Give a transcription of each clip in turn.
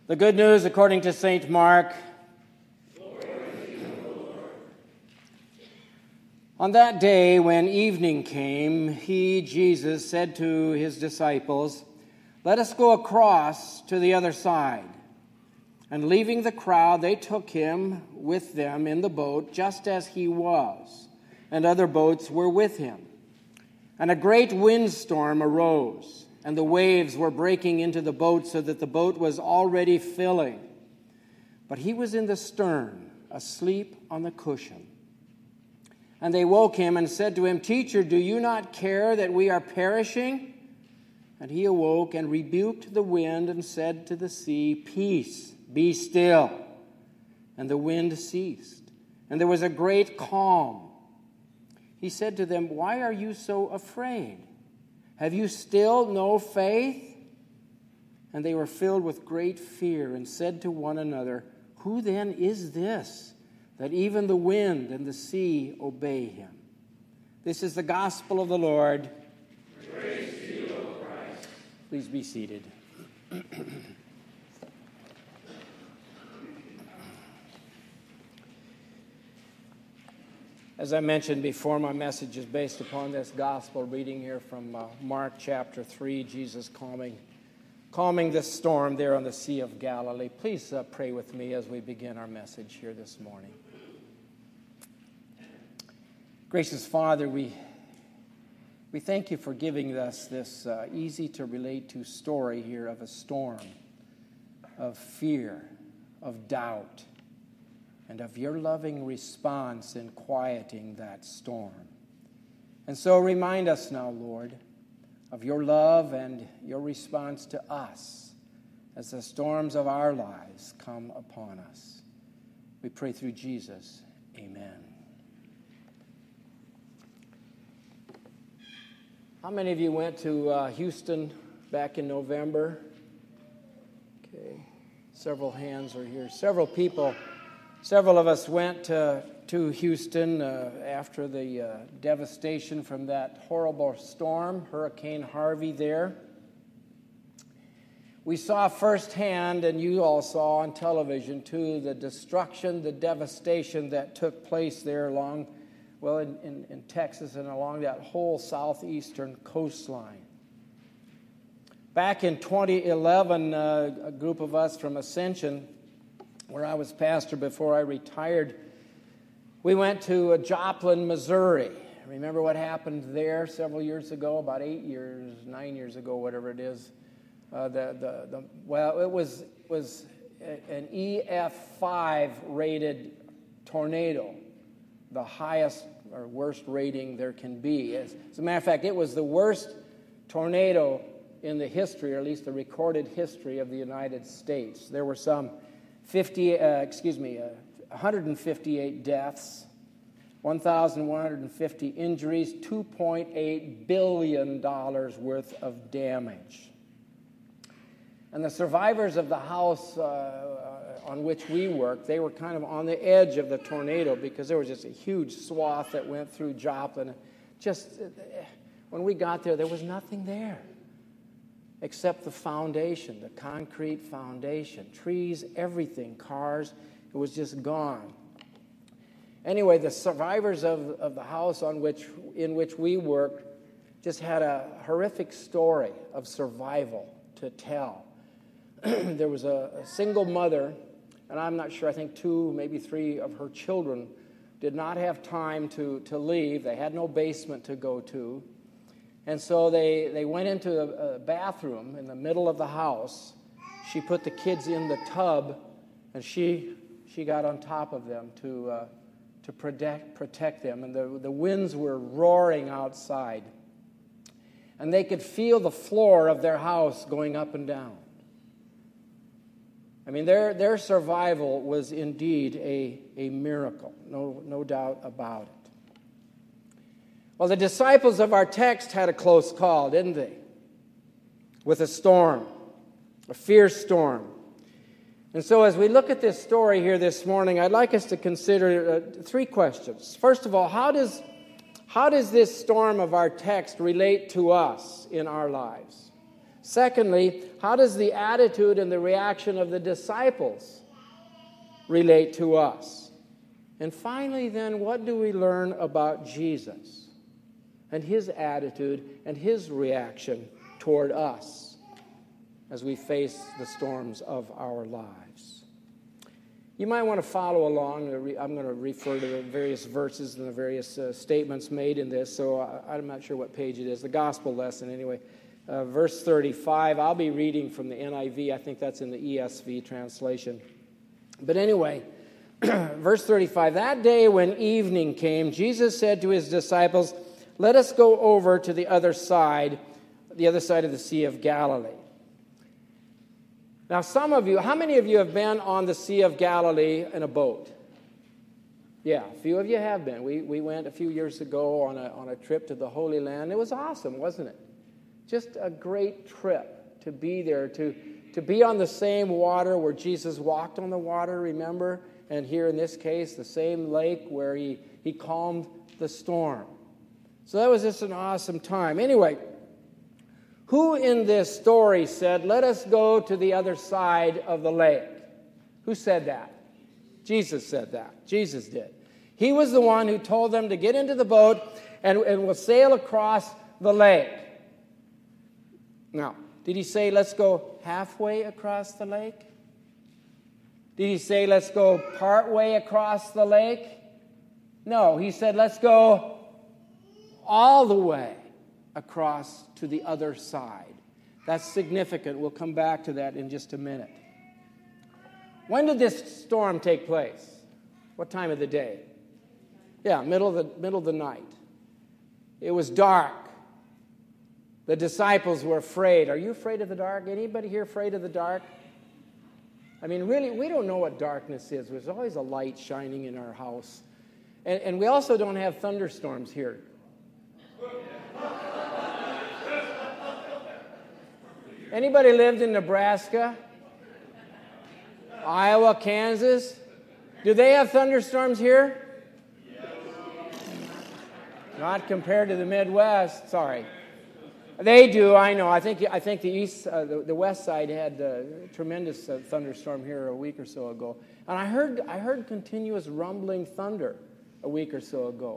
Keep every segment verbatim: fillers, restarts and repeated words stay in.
The good news according to Saint Mark. Glory to you, O Lord. On that day when evening came, he, Jesus, said to his disciples, "Let us go across to the other side." And leaving the crowd, they took him with them in the boat, just as he was, and other boats were with him. And a great windstorm arose, and the waves were breaking into the boat so that the boat was already filling. But he was in the stern, asleep on the cushion. And they woke him and said to him, "Teacher, do you not care that we are perishing?" And he awoke and rebuked the wind and said to the sea, "Peace, be still." And the wind ceased, and there was a great calm. He said to them, "Why are you so afraid? Have you still no faith?" And they were filled with great fear and said to one another, "Who then is this, that even the wind and the sea obey him?" This is the gospel of the Lord. Praise to you, O Christ. Please be seated. As I mentioned before, my message is based upon this gospel reading here from uh, Mark chapter three, Jesus calming, calming the storm there on the Sea of Galilee. Please uh, pray with me as we begin our message here this morning. Gracious Father, we, we thank you for giving us this uh, easy-to-relate-to story here of a storm, of fear, of doubt, and of your loving response in quieting that storm. And so remind us now, Lord, of your love and your response to us as the storms of our lives come upon us. We pray through Jesus. Amen. How many of you went to uh, Houston back in November? Okay, several hands are here. Several people Several of us went uh, to Houston uh, after the uh, devastation from that horrible storm, Hurricane Harvey there. We saw firsthand, and you all saw on television too, the destruction, the devastation that took place there along, well, in, in, in Texas and along that whole southeastern coastline. Back in twenty eleven, uh, a group of us from Ascension, where I was pastor before I retired, we went to uh, Joplin, Missouri. Remember what happened there several years ago, about eight years, nine years ago, whatever it is. Uh, the, the, the, well, it was, was an E F five rated tornado, the highest or worst rating there can be. As, as a matter of fact, it was the worst tornado in the history, or at least the recorded history of the United States. There were some fifty, uh, excuse me, uh, one hundred fifty-eight deaths, one thousand one hundred fifty injuries, two point eight billion dollars worth of damage. And the survivors of the house uh, on which we worked, they were kind of on the edge of the tornado because there was just a huge swath that went through Joplin. Just when we got there, there was nothing there except the foundation, the concrete foundation, trees, everything, cars. It was just gone. Anyway, the survivors of, of the house on which in which we worked just had a horrific story of survival to tell. There was a, a single mother, and I'm not sure, I think two, maybe three of her children did not have time to, to leave. They had no basement to go to. And so they, they went into a, a bathroom in the middle of the house. She put the kids in the tub, and she she got on top of them to uh, to protect protect them. And the, the winds were roaring outside. And they could feel the floor of their house going up and down. I mean, their, their survival was indeed a, a miracle, no, no doubt about it. Well, the disciples of our text had a close call, didn't they? With a storm, a fierce storm. And so as we look at this story here this morning, I'd like us to consider uh, three questions. First of all, how does, how does this storm of our text relate to us in our lives? Secondly, how does the attitude and the reaction of the disciples relate to us? And finally, then, what do we learn about Jesus and his attitude and his reaction toward us as we face the storms of our lives? You might want to follow along. I'm going to refer to the various verses and the various uh, statements made in this, so I, I'm not sure what page it is. The gospel lesson, anyway. Uh, verse thirty-five, I'll be reading from the N I V. I think that's in the E S V translation. But anyway, verse thirty-five, that day when evening came, Jesus said to his disciples, "Let us go over to the other side, the other side of the Sea of Galilee." Now, some of you, how many of you have been on the Sea of Galilee in a boat? Yeah, a few of you have been. We we went a few years ago on a on a trip to the Holy Land. It was awesome, wasn't it? Just a great trip to be there, to, to be on the same water where Jesus walked on the water, remember? And here in this case, the same lake where he, he calmed the storm. So that was just an awesome time. Anyway, who in this story said, "Let us go to the other side of the lake"? Who said that? Jesus said that. Jesus did. He was the one who told them to get into the boat and, and we'll sail across the lake. Now, did he say, "Let's go halfway across the lake"? Did he say, "Let's go partway across the lake"? No, he said, "Let's go all the way across to the other side." That's significant. We'll come back to that in just a minute. When did this storm take place? What time of the day? Yeah, middle of the, middle of the night. It was dark. The disciples were afraid. Are you afraid of the dark? Anybody here afraid of the dark? I mean, really, we don't know what darkness is. There's always a light shining in our house. And, and we also don't have thunderstorms here. Anybody lived in Nebraska? Iowa, Kansas? Do they have thunderstorms here? Not compared to the Midwest. Sorry. They do, I know. I think I think the east, uh, the, the west side had a tremendous uh, thunderstorm here a week or so ago, and I heard I heard continuous rumbling thunder a week or so ago.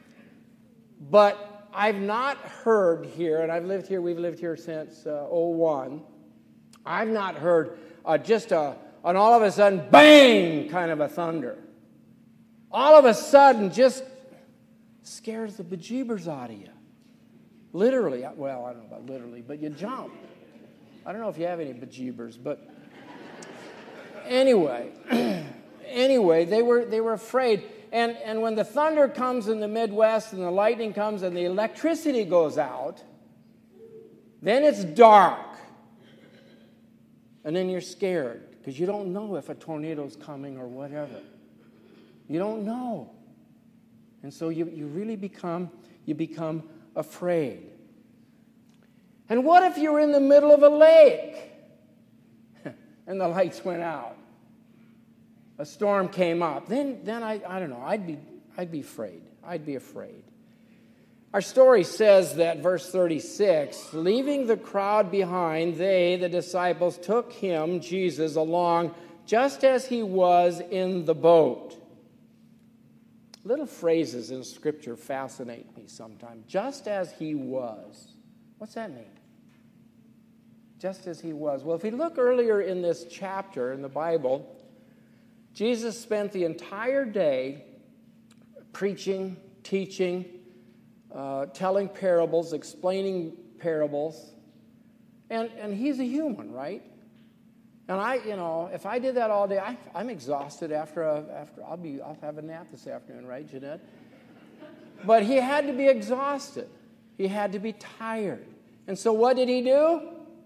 But I've not heard here, and I've lived here. We've lived here since uh, oh one. I've not heard uh, just a an all of a sudden bang kind of a thunder. All of a sudden, just scares the bejeebers out of you. Literally, well, I don't know about literally, but you jump. I don't know if you have any bejeebers, but anyway, anyway, they were they were afraid. And and when the thunder comes in the Midwest and the lightning comes and the electricity goes out, then it's dark. And then you're scared because you don't know if a tornado's coming or whatever. You don't know. And so you, you really become you become afraid. And what if you're in the middle of a lake and the lights went out? A storm came up. Then then I I don't know, I'd be I'd be afraid. I'd be afraid. Our story says that, verse thirty-six, leaving the crowd behind, they, the disciples, took him, Jesus, along just as he was in the boat. Little phrases in Scripture fascinate me sometimes. Just as he was. What's that mean? Just as he was. Well, if we look earlier in this chapter in the Bible, Jesus spent the entire day preaching, teaching, uh, telling parables, explaining parables. And, and he's a human, right? And I, you know, if I did that all day, I, I'm exhausted after a, after I'll be I'll have a nap this afternoon, right, Jeanette? But he had to be exhausted. He had to be tired. And so what did he do?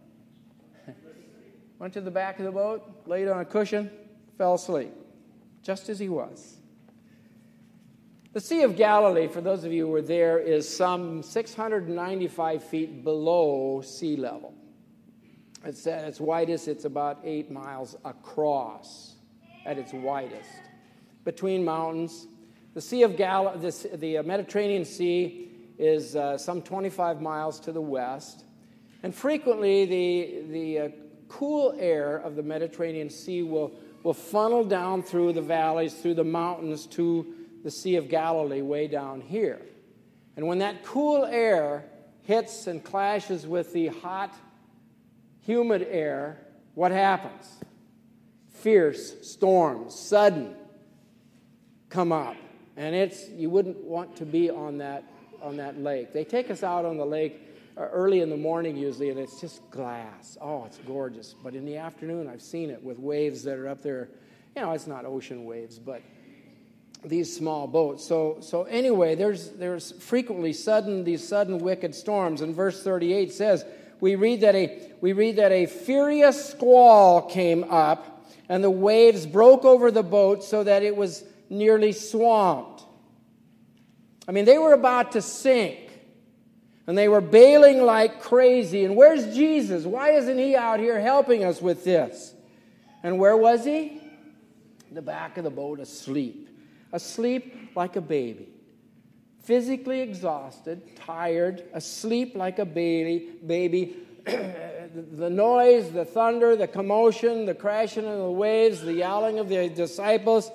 Went to the back of the boat, laid on a cushion, fell asleep, just as he was. The Sea of Galilee, for those of you who were there, is some six hundred ninety-five feet below sea level. It's at its widest, it's about eight miles across at its widest. Between mountains. The Sea of Gal- the, the Mediterranean Sea is uh, some twenty-five miles to the west. And frequently the, the uh, cool air of the Mediterranean Sea will, will funnel down through the valleys, through the mountains to the Sea of Galilee way down here. And when that cool air hits and clashes with the hot, humid air, what happens? Fierce storms, sudden, come up. And it's you wouldn't want to be on that on that lake. They take us out on the lake early in the morning usually, and it's just glass. Oh, it's gorgeous. But in the afternoon, I've seen it with waves that are up there. You know, it's not ocean waves, but these small boats. So so anyway, there's there's frequently sudden these sudden wicked storms. And verse thirty-eight says, we read that a we read that a furious squall came up, and the waves broke over the boat so that it was nearly swamped. I mean, they were about to sink. And they were bailing like crazy. And where's Jesus? Why isn't he out here helping us with this? And where was he? In the back of the boat, asleep. Asleep like a baby. Physically exhausted, tired, asleep like a baby. baby. The noise, the thunder, the commotion, the crashing of the waves, the yelling of the disciples.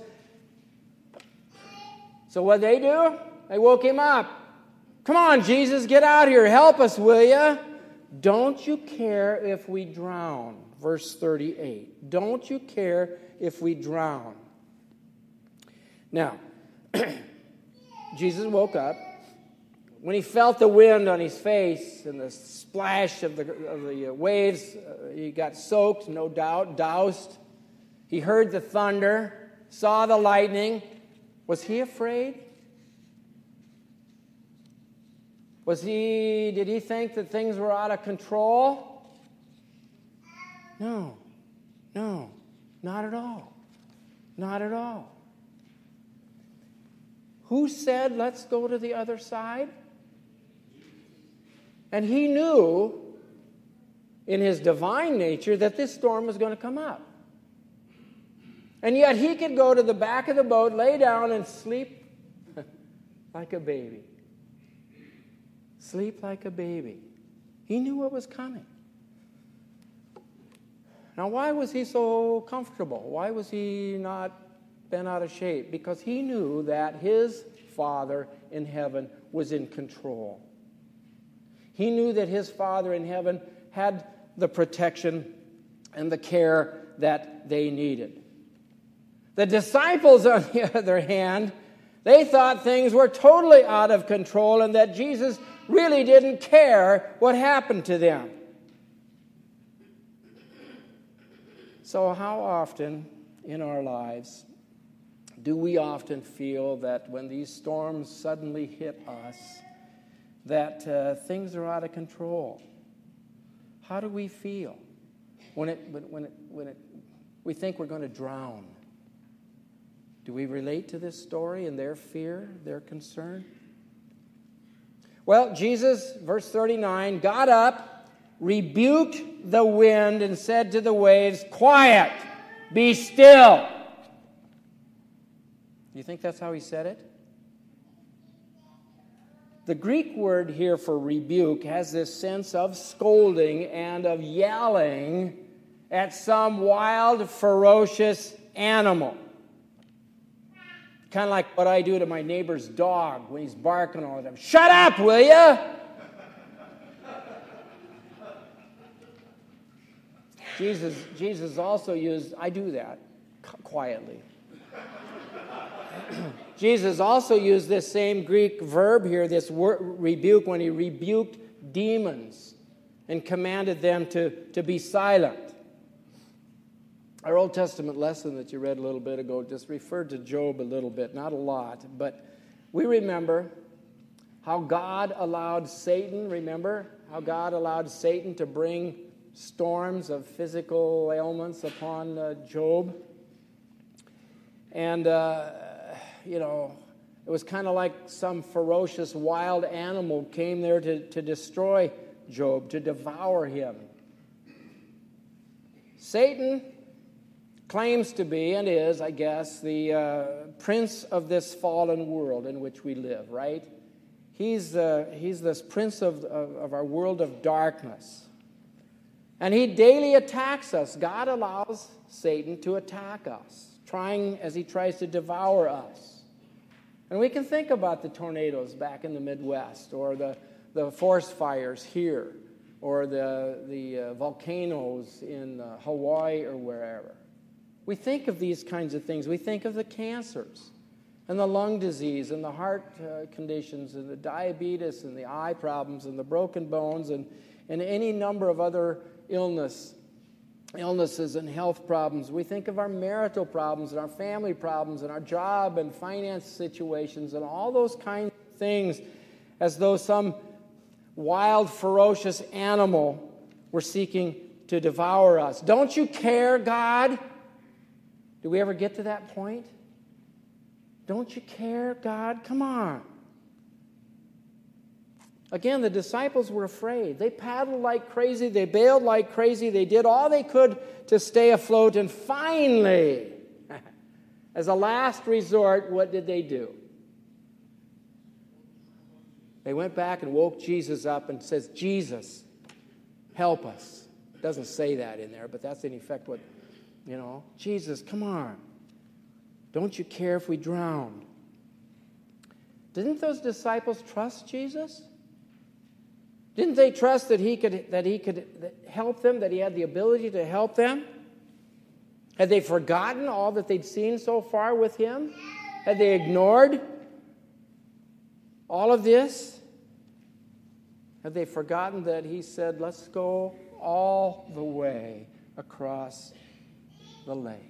So what did they do? They woke him up. Come on, Jesus, get out here. Help us, will you? Don't you care if we drown? Verse thirty-eight. Don't you care if we drown? Now, Jesus woke up. When he felt the wind on his face and the splash of the, of the waves, uh, he got soaked, no doubt, doused. He heard the thunder, saw the lightning. Was he afraid? Was he, did he think that things were out of control? No, no, not at all. Not at all. Who said, let's go to the other side? And he knew in his divine nature that this storm was going to come up. And yet he could go to the back of the boat, lay down, and sleep like a baby. Sleep like a baby. He knew what was coming. Now, why was he so comfortable? Why was he not bent out of shape? Because he knew that his Father in heaven was in control. He knew that his Father in heaven had the protection and the care that they needed. The disciples, on the other hand, they thought things were totally out of control and that Jesus really didn't care what happened to them. So how often in our lives do we often feel that when these storms suddenly hit us, that uh, things are out of control? How do we feel when it when it when it we think we're going to drown? Do we relate to this story and their fear, their concern? Well, Jesus, verse thirty-nine, got up, rebuked the wind, and said to the waves, "Quiet, be still." Do you think that's how he said it? The Greek word here for rebuke has this sense of scolding and of yelling at some wild, ferocious animal. Kind of like what I do to my neighbor's dog when he's barking all the time. Shut up, will you? Jesus, Jesus also used, I do that quietly. Jesus also used this same Greek verb here, this word, rebuke, when he rebuked demons and commanded them to, to be silent. Our Old Testament lesson that you read a little bit ago just referred to Job a little bit, not a lot, but we remember how God allowed Satan, remember how God allowed Satan to bring storms of physical ailments upon uh, Job. And, uh, you know, it was kind of like some ferocious wild animal came there to, to destroy Job, to devour him. Satan claims to be, and is, I guess, the uh, prince of this fallen world in which we live, right? He's, uh, he's this prince of, of, of our world of darkness. And he daily attacks us. God allows Satan to attack us, trying as he tries to devour us. And we can think about the tornadoes back in the Midwest, or the, the forest fires here, or the, the uh, volcanoes in uh, Hawaii or wherever. We think of these kinds of things. We think of the cancers and the lung disease and the heart uh, conditions and the diabetes and the eye problems and the broken bones and, and any number of other illness, illnesses and health problems. We think of our marital problems and our family problems and our job and finance situations and all those kinds of things as though some wild, ferocious animal were seeking to devour us. Don't you care, God? Do we ever get to that point? Don't you care, God? Come on. Again, the disciples were afraid. They paddled like crazy. They bailed like crazy. They did all they could to stay afloat. And finally, as a last resort, what did they do? They went back and woke Jesus up and says, Jesus, help us. It doesn't say that in there, but that's in effect what, you know, Jesus, come on. Don't you care if we drown? Didn't those disciples trust Jesus? Didn't they trust that he could that he could help them, that he had the ability to help them? Had they forgotten all that they'd seen so far with him? Had they ignored all of this? Had they forgotten that he said, let's go all the way across the lake?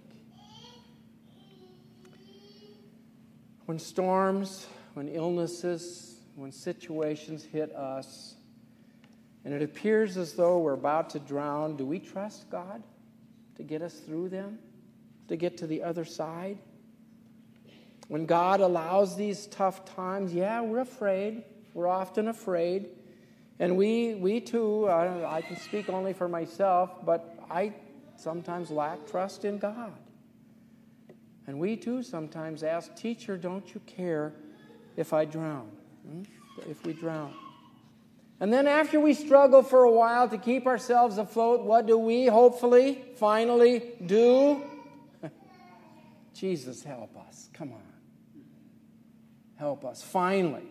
When storms, when illnesses, when situations hit us, and it appears as though we're about to drown, do we trust God to get us through them, to get to the other side? When God allows these tough times, yeah, we're afraid. We're often afraid. And we, we too, I, I can speak only for myself, but I sometimes lack trust in God. And we too sometimes ask, teacher, don't you care if I drown? Hmm? If we drown. And then after we struggle for a while to keep ourselves afloat, what do we hopefully, finally do? Jesus, help us. Come on. Help us. Finally.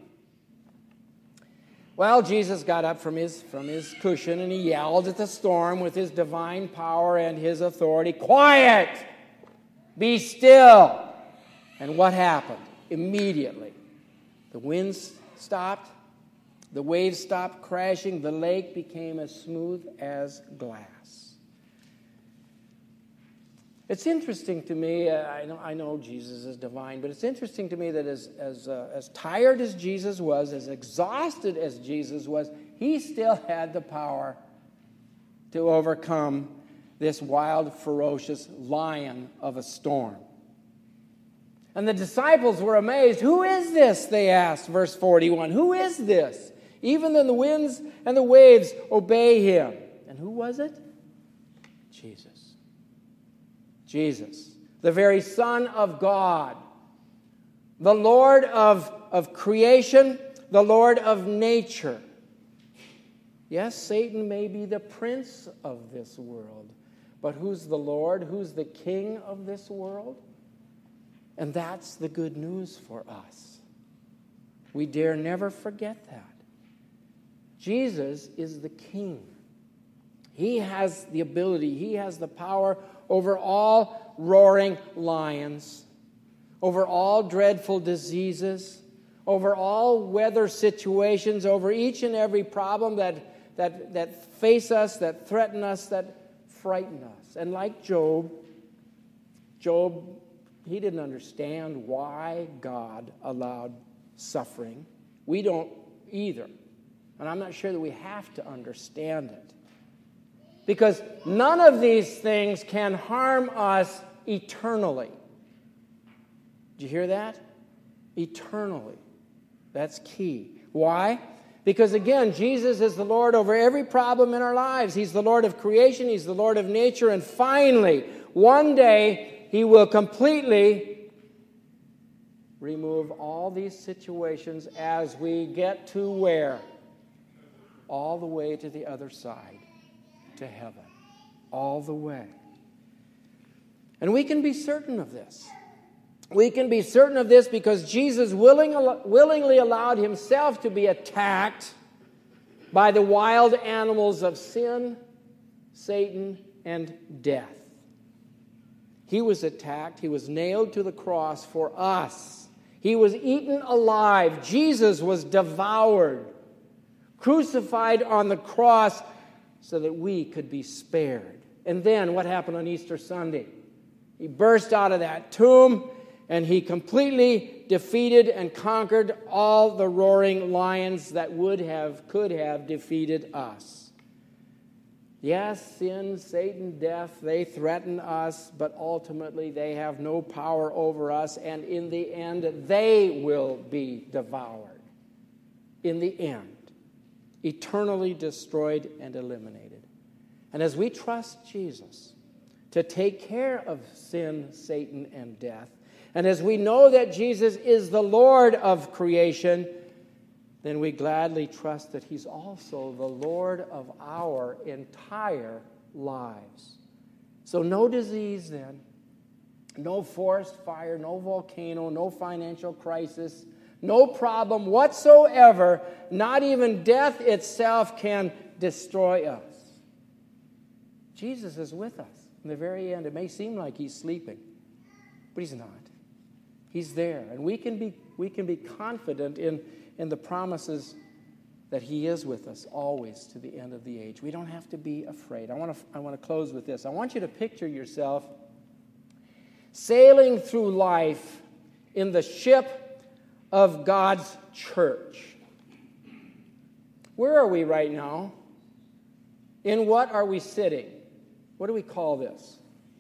Well, Jesus got up from his, from his cushion and he yelled at the storm with his divine power and his authority, quiet! Be still! And what happened? Immediately, the winds stopped. The waves stopped crashing. The lake became as smooth as glass. It's interesting to me, uh, I, know, I know Jesus is divine, but it's interesting to me that as, as, uh, as tired as Jesus was, as exhausted as Jesus was, he still had the power to overcome this wild, ferocious lion of a storm. And the disciples were amazed. Who is this? They asked, verse forty-one. Who is this? Even then the winds and the waves obey him. And who was it? Jesus. Jesus, the very Son of God, the Lord of, of creation, the Lord of nature. Yes, Satan may be the prince of this world, but who's the Lord? Who's the king of this world? And that's the good news for us. We dare never forget that. Jesus is the king. He has the ability, he has the power over all roaring lions, over all dreadful diseases, over all weather situations, over each and every problem that, that, that face us, that threaten us, that frighten us. And like Job, Job, he didn't understand why God allowed suffering. We don't either. And I'm not sure that we have to understand it. Because none of these things can harm us eternally. Did you hear that? Eternally. That's key. Why? Because again, Jesus is the Lord over every problem in our lives. He's the Lord of creation. He's the Lord of nature. And finally, one day, he will completely remove all these situations as we get to where? All the way to the other side, to heaven all the way. And we can be certain of this. We can be certain of this because Jesus willing, willingly allowed himself to be attacked by the wild animals of sin, Satan, and death. He was attacked. He was nailed to the cross for us. He was eaten alive. Jesus was devoured, crucified on the cross so that we could be spared. And then what happened on Easter Sunday? He burst out of that tomb and he completely defeated and conquered all the roaring lions that would have, could have defeated us. Yes, sin, Satan, death, they threaten us, but ultimately they have no power over us, and in the end, they will be devoured. In the end, eternally destroyed and eliminated. And as we trust Jesus to take care of sin, Satan, and death, and as we know that Jesus is the Lord of creation, then we gladly trust that he's also the Lord of our entire lives. So no disease then, no forest fire, no volcano, no financial crisis, no problem whatsoever, not even death itself can destroy us. Jesus is with us. In the very end, it may seem like he's sleeping, but he's not. He's there, and we can be we can be confident in, in the promises that he is with us always to the end of the age. We don't have to be afraid. I want to I want to close with this. I want you to picture yourself sailing through life in the ship of God's church. Where are we right now? In what are we sitting? What do we call this?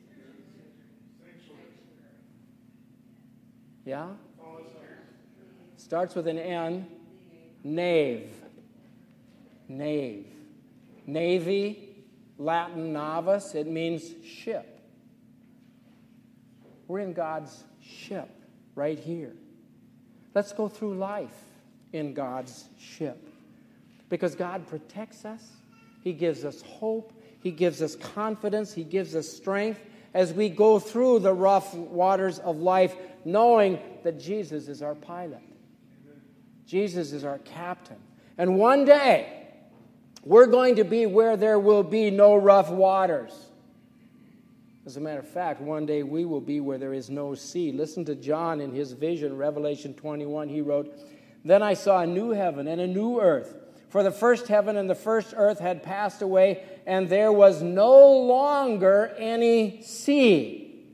Yeah? Starts with an N. Nave. Nave. Navy, Latin navis, it means ship. We're in God's ship right here. Let's go through life in God's ship. Because God protects us. He gives us hope. He gives us confidence. He gives us strength as we go through the rough waters of life, knowing that Jesus is our pilot. Jesus is our captain. And one day, we're going to be where there will be no rough waters. As a matter of fact, one day we will be where there is no sea. Listen to John in his vision, Revelation twenty-one. He wrote, "Then I saw a new heaven and a new earth. For the first heaven and the first earth had passed away, and there was no longer any sea."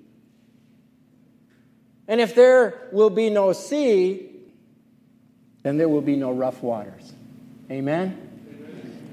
And if there will be no sea, then there will be no rough waters. Amen?